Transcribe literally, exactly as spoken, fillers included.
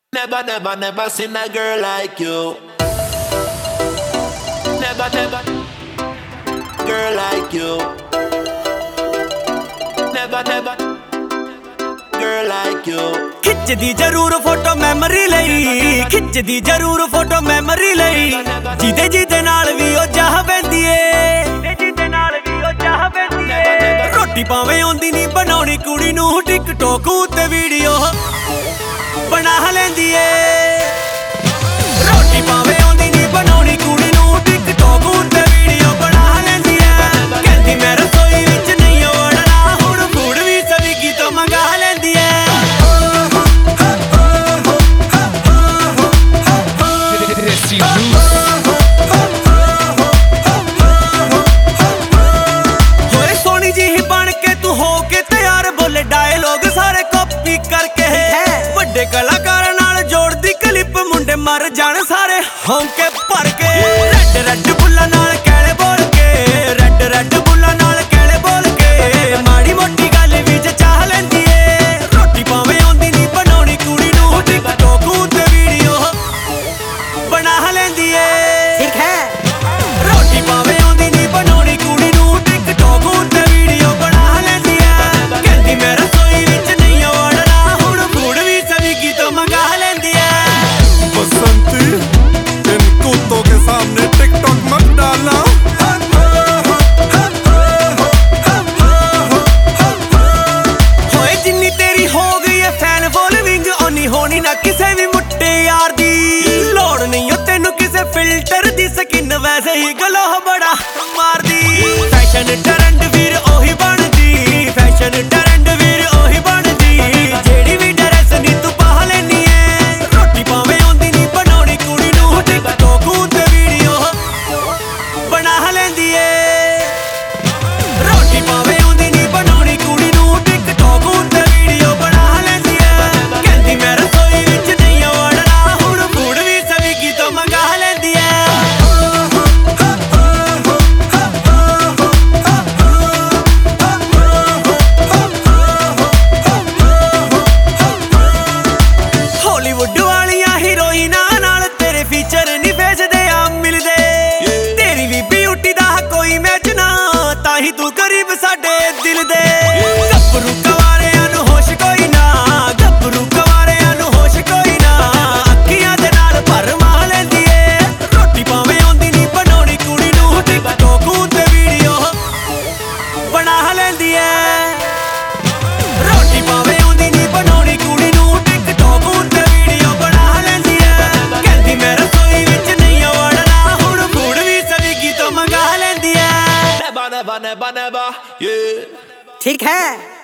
Never, never, never seen a girl like you. Never, never, girl like you. Never, never, girl like you. खिच्चदी जरूर photo memory लई, खिच्चदी जरूर photo memory लई। जिदे जिदे नाल भी ओ चाह पैंदी ए, जिदे नाल भी ओ चाह पैंदी ए। रोटी भावें आउंदी नहीं बनाउणी कुड़ी नूं टिकटॉक उत्ते वीडियो बना लैंदी ए। रोटी भावें आउंदी नहीं बनाउणी कुड़ी नूं टिकटॉक उत्ते वीडियो बना लैंदी ए। कहंदी मैं रसोई विच नहीं वड़ना, हुण फूड भी स्विगी तो मंगा लैंदी ए। होए सोनी जी ही बन के तू हो के तैयार, बोले डायलॉग सारे कॉपी करके। वड्डे कलाकार नाल जोड़दी क्लिप, मुंडे मर जाण सारे होंके भर के। रेड रेड बुल्ला नाल कैले बोल के, रेड रेड बुल्ला नाल कैले बोल के। माड़ी मोटी गल भी चाह लैंदी ए। रोटी भावें आउंदी नहीं बनाउणी कुड़ी नूं टिकटॉक उत्ते वीडियो बना लैंदी ए। ठीक है। रोटी भावें आउंदी नहीं बनाउणी कुड़ी नूं टिकटॉक उत्ते वीडियो बना लैंदी ए। कहंदी मैं रसोई विच नहीं वड़ना, हुण फूड भी स्विगी तो मंगा लैंदी ए। बसंती इन कुत्तों के सामने टिकटॉक मत डालना। होए जिन्नी तेरी हो गई है फैन फॉलोइंग, ओनी होनी ना किसे भी मुट्टे यार दी। लोड़ नहीं हो तेनू किसे फिल्टर दी, स्किन वैसे ही ग्लो बड़ा मारदी। फैशन ट्रेंड वीर ओही बनदी, फैशन ट्रेंड वीर ओही बनदी। जेड़ी भी ड्रेस नी तू पा लैनी है। रोटी भावें आउंदी नहीं बनाउणी कुड़ी नूं टिकटॉक उत्ते वीडियो बना लैंदी ए। रोटी भावें आउंदी नहीं बनाउणी कुड़ी नूं टिकटॉक उत्ते वीडियो बना लैंदी ए। कहंदी मैं रसोई विच नहीं वड़ना, हुण फूड भी स्विगी तो मंगा लैंदी ए। हॉलीवुड वालियां हीरोइनां नाल तेरे फीचर नहीं भेजदे आ मिलदे। तेरी भी ब्यूटी दा कोई मैच ना, ताही तू करीब साडे दिल दे। गब्बरू कवारियां नूं होश कोई ना, गब्बरू कवारियां नूं होश कोई ना। अखियां दे नाल भरमा लैंदी ए। रोटी भावें आउंदी नहीं बनाउणी कुड़ी नूं टिकटॉक उत्ते वीडियो बना लैंदी ए। रोटी भावें आउंदी नहीं बनाउणी कुड़ी नूं टिकटॉक उत्ते वीडियो बना लैंदी ए। कहंदी मैं रसोई विच नहीं वड़ना, हुण फूड भी स्विगी तो मंगा लैंदी ए। Never, never, never, never, yeah. ठीक है।